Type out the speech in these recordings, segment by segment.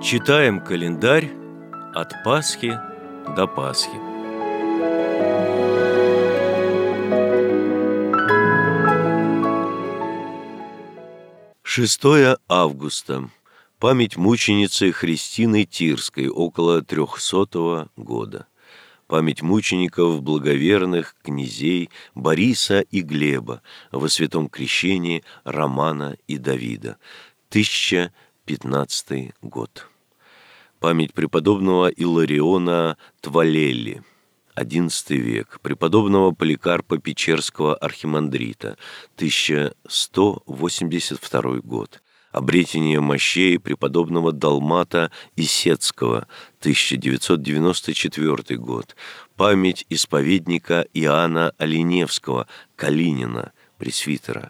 Читаем календарь от Пасхи до Пасхи. Шестое августа. Память мученицы Христины Тирской, около 300 года. Память мучеников благоверных князей Бориса и Глеба во святом крещении Романа и Давида, 1015 год. Память преподобного Илариона Твалелли, XI век, преподобного Поликарпа Печерского архимандрита, 1182 год, обретение мощей преподобного Далмата Исетского, 1994 год, память исповедника Иоанна Оленевского, Калинина, пресвитера,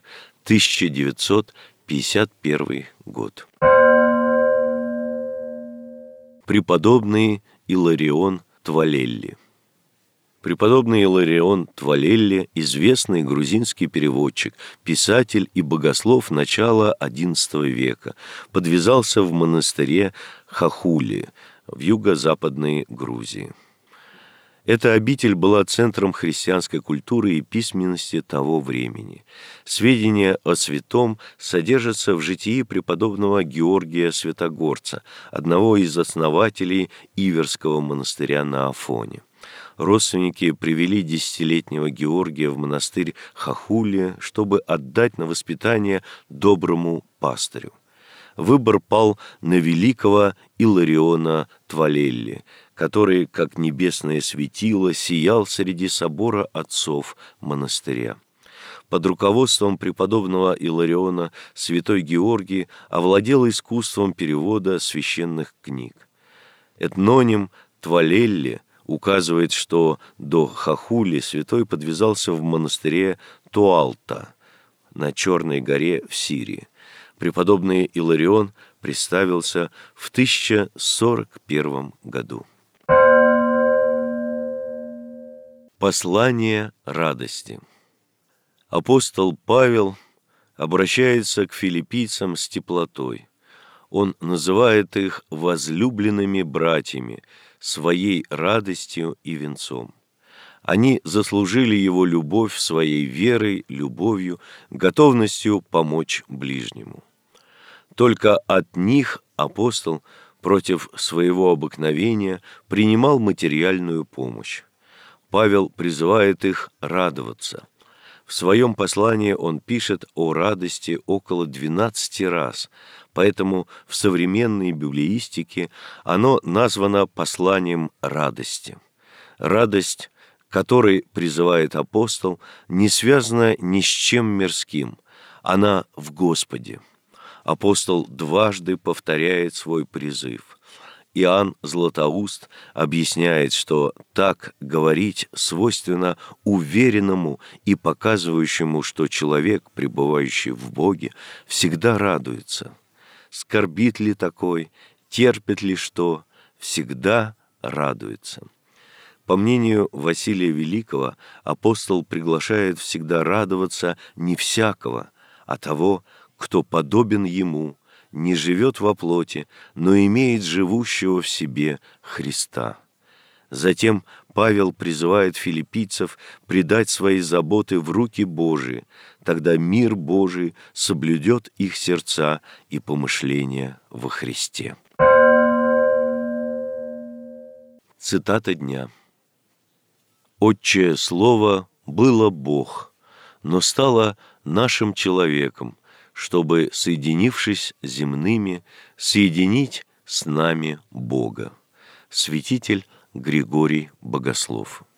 1951 год. Преподобный Иларион Твалелли. Преподобный Иларион Твалелли – известный грузинский переводчик, писатель и богослов начала XI века, подвязался в монастыре Хахули в юго-западной Грузии. Эта обитель была центром христианской культуры и письменности того времени. Сведения о святом содержатся в житии преподобного Георгия Святогорца, одного из основателей Иверского монастыря на Афоне. Родственники привели десятилетнего Георгия в монастырь Хахули, чтобы отдать на воспитание доброму пастырю. Выбор пал на великого Илариона Твалелли, который, как небесное светило, сиял среди собора отцов монастыря. Под руководством преподобного Илариона святой Георгий овладел искусством перевода священных книг. Этноним Твалелли указывает, что до Хахули святой подвязался в монастыре Туалта на Черной горе в Сирии. Преподобный Иларион представился в 1041 году. Послание радости. Апостол Павел обращается к филиппийцам с теплотой. Он называет их возлюбленными братьями, своей радостью и венцом. Они заслужили его любовь своей верой, любовью, готовностью помочь ближнему. Только от них апостол против своего обыкновения принимал материальную помощь. Павел призывает их радоваться. В своем послании он пишет о радости около 12 раз, поэтому в современной библеистике оно названо посланием радости. Радость, которой призывает апостол, не связана ни с чем мирским, она в Господе. Апостол дважды повторяет свой призыв. Иоанн Златоуст объясняет, что так говорить свойственно уверенному и показывающему, что человек, пребывающий в Боге, всегда радуется. Скорбит ли такой, терпит ли что, всегда радуется. По мнению Василия Великого, апостол приглашает всегда радоваться не всякого, а того, кто подобен ему, не живет во плоти, но имеет живущего в себе Христа. Затем Павел призывает филиппийцев предать свои заботы в руки Божии, тогда мир Божий соблюдет их сердца и помышления во Христе. Цитата дня. «Отчее слово было Бог, но стало нашим человеком, чтобы, соединившись с земными, соединить с нами Бога». Святитель Григорий Богослов.